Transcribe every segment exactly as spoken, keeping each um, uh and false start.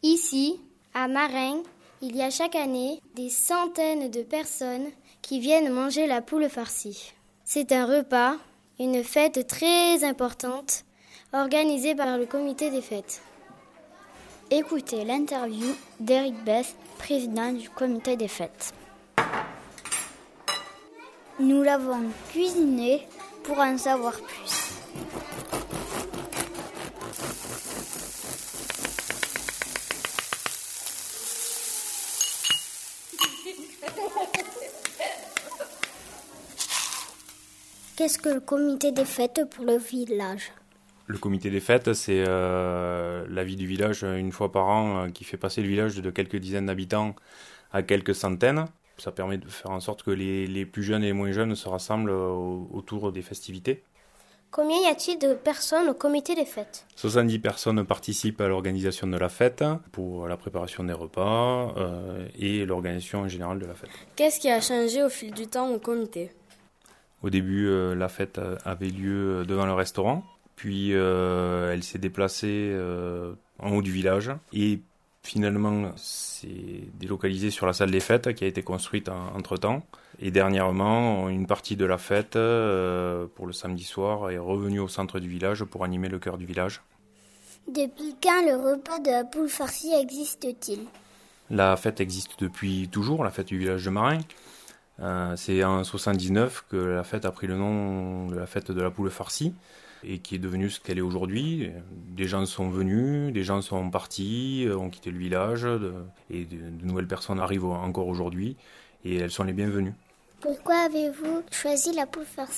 Ici, à Marennes, il y a chaque année des centaines de personnes qui viennent manger la poule farcie. C'est un repas, une fête très importante, organisée par le comité des fêtes. Écoutez l'interview d'Éric Bess, président du comité des fêtes. Nous l'avons cuisiné pour en savoir plus. Qu'est-ce que le comité des fêtes pour le village ? Le comité des fêtes, c'est euh, la vie du village une fois par an euh, qui fait passer le village de quelques dizaines d'habitants à quelques centaines. Ça permet de faire en sorte que les, les plus jeunes et les moins jeunes se rassemblent au, autour des festivités. Combien y a-t-il de personnes au comité des fêtes ? soixante-dix personnes participent à l'organisation de la fête pour la préparation des repas euh, et l'organisation en général de la fête. Qu'est-ce qui a changé au fil du temps au comité ? Au début, euh, la fête avait lieu devant le restaurant. Puis euh, elle s'est déplacée euh, en haut du village et finalement s'est délocalisée sur la salle des fêtes qui a été construite en, entre-temps. Et dernièrement, une partie de la fête euh, pour le samedi soir est revenue au centre du village pour animer le cœur du village. Depuis quand le repas de la poule farcie existe-t-il ? La fête existe depuis toujours, la fête du village de Marennes. Euh, c'est en soixante-dix-neuf que la fête a pris le nom de la fête de la poule farcie et qui est devenue ce qu'elle est aujourd'hui. Des gens sont venus, des gens sont partis, ont quitté le village de, et de, de nouvelles personnes arrivent encore aujourd'hui et elles sont les bienvenues. Pourquoi avez-vous choisi la poule farcie ?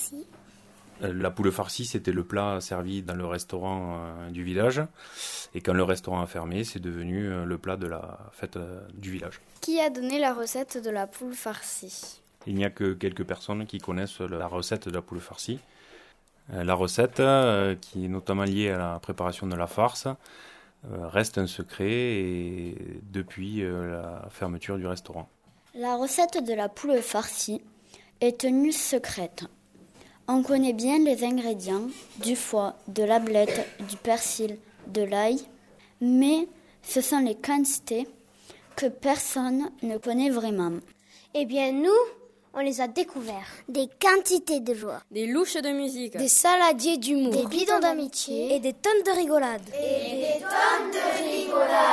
La poule farcie, c'était le plat servi dans le restaurant euh, du village. Et quand le restaurant a fermé, c'est devenu euh, le plat de la fête euh, du village. Qui a donné la recette de la poule farcie ? Il n'y a que quelques personnes qui connaissent la recette de la poule farcie. Euh, la recette, euh, qui est notamment liée à la préparation de la farce, euh, reste un secret et depuis euh, la fermeture du restaurant. La recette de la poule farcie est tenue secrète. On connaît bien les ingrédients, du foie, de la blette, du persil, de l'ail, mais ce sont les quantités que personne ne connaît vraiment. Eh bien nous, on les a découverts. Des quantités de joie, des louches de musique, des saladiers d'humour, des bidons d'amitié et des tonnes de rigolade. Et des tonnes de rigolade.